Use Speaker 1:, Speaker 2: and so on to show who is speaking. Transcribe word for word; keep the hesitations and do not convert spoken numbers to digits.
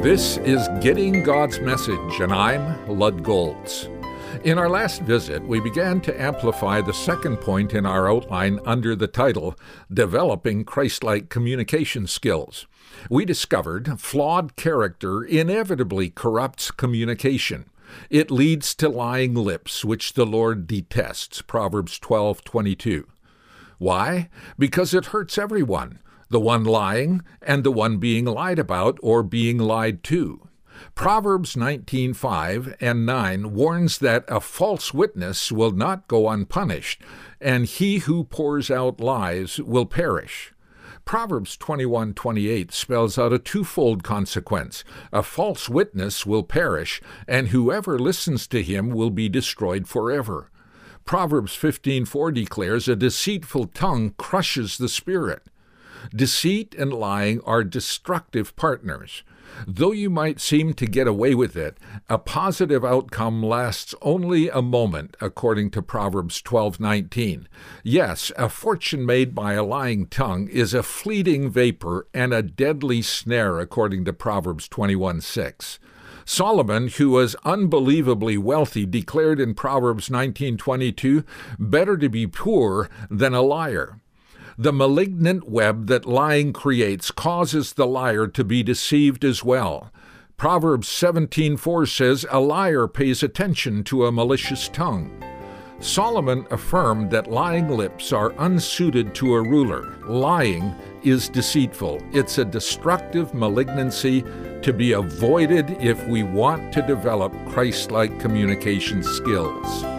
Speaker 1: This is Getting God's Message, and I'm Lud Golds. In our last visit, we began to amplify the second point in our outline under the title, Developing Christ-like Communication Skills. We discovered flawed character inevitably corrupts communication. It leads to lying lips, which the Lord detests, Proverbs twelve twenty-two. Why? Because it hurts everyone, the one lying and the one being lied about or being lied to. Proverbs nineteen five and nine warns that a false witness will not go unpunished, and he who pours out lies will perish. Proverbs twenty-one twenty-eight spells out a twofold consequence. A false witness will perish, and whoever listens to him will be destroyed forever. Proverbs fifteen four declares, a deceitful tongue crushes the spirit. Deceit and lying are destructive partners. Though you might seem to get away with it, a positive outcome lasts only a moment, according to Proverbs twelve nineteen. Yes, a fortune made by a lying tongue is a fleeting vapor and a deadly snare, according to Proverbs twenty-one six. Solomon, who was unbelievably wealthy, declared in Proverbs nineteen twenty-two, "Better to be poor than a liar." The malignant web that lying creates causes the liar to be deceived as well. Proverbs seventeen four says, "A liar pays attention to a malicious tongue." Solomon affirmed that lying lips are unsuited to a ruler. Lying is deceitful. It's a destructive malignancy to be avoided if we want to develop Christ-like communication skills.